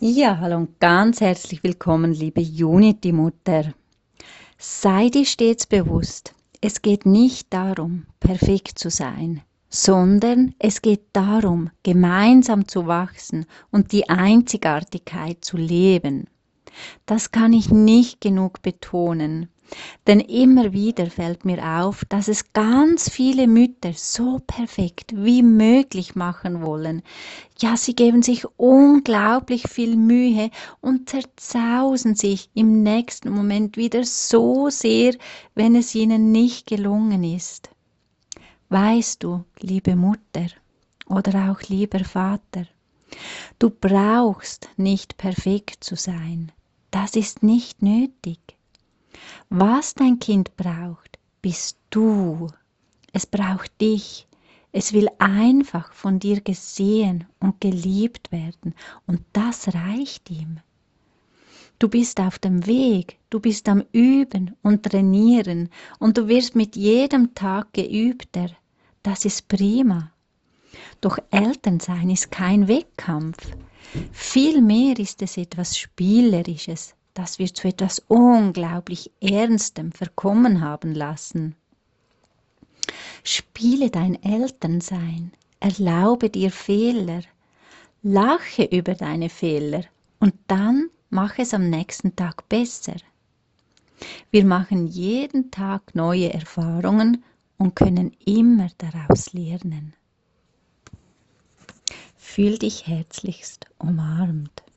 Ja, hallo und ganz herzlich willkommen, liebe Unity-Mutter. Sei dir stets bewusst, es geht nicht darum, perfekt zu sein, sondern es geht darum, gemeinsam zu wachsen und die Einzigartigkeit zu leben. Das kann ich nicht genug betonen. Denn immer wieder fällt mir auf, dass es ganz viele Mütter so perfekt wie möglich machen wollen. Ja, sie geben sich unglaublich viel Mühe und zerzausen sich im nächsten Moment wieder so sehr, wenn es ihnen nicht gelungen ist. Weißt du, liebe Mutter oder auch lieber Vater, du brauchst nicht perfekt zu sein. Das ist nicht nötig. Was dein Kind braucht, bist du. Es braucht dich. Es will einfach von dir gesehen und geliebt werden und das reicht ihm. Du bist auf dem Weg, du bist am Üben und Trainieren und du wirst mit jedem Tag geübter. Das ist prima. Doch Elternsein ist kein Wettkampf. Vielmehr ist es etwas Spielerisches, das wir zu etwas unglaublich Ernstem verkommen haben lassen. Spiele dein Elternsein, erlaube dir Fehler, lache über deine Fehler und dann mach es am nächsten Tag besser. Wir machen jeden Tag neue Erfahrungen und können immer daraus lernen. Fühl dich herzlichst umarmt.